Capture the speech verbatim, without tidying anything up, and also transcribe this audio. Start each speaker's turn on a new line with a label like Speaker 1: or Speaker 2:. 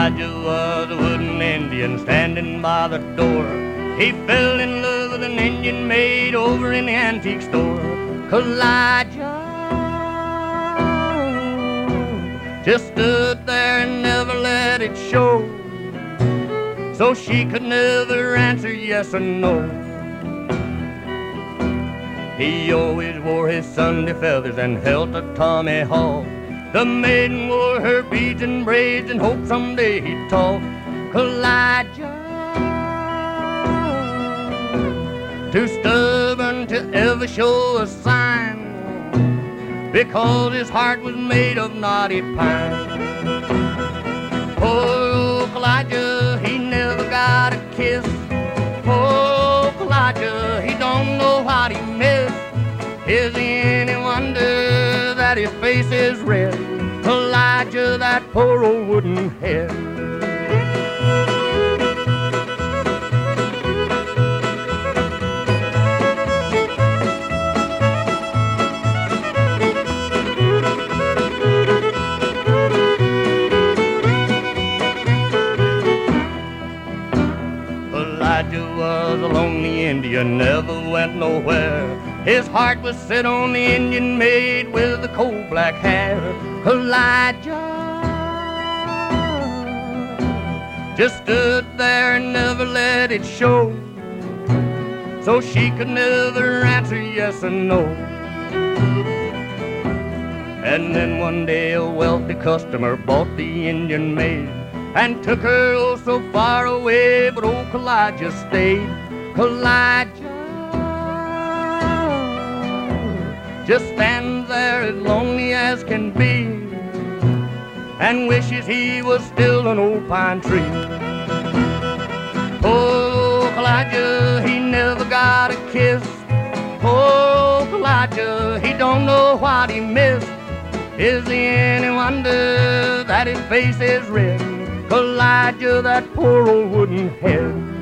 Speaker 1: Elijah was a wooden Indian standing by the door. He fell in love with an Indian maid over in the antique store. 'Cause Elijah just stood there and never let it show, so she could never answer yes or no. He always wore his Sunday feathers and held a tomahawk. The maiden wore her beads and braids and hoped someday he'd talk. 'Cause Elijah, too stubborn to ever show a sign, because his heart was made of knotty pine. Poor Elijah, he never got a kiss. Poor Elijah, he don't know what he missed. Is it any wonder that his face is red? Elijah, that poor old wooden head. Elijah was a lonely Indian, never went nowhere. His heart was set on the Indian maid with the coal black hair. Elijah just stood there and never let it show, so she could never answer yes or no. And then one day a wealthy customer bought the Indian maid and took her oh so far away, but old Elijah stayed. Elijah just stands there as lonely as can be, and wishes he was still an old pine tree. Oh, Elijah, he never got a kiss. Oh, Elijah, he don't know what he missed. Is there any wonder that his face is red? Elijah, that poor old wooden head.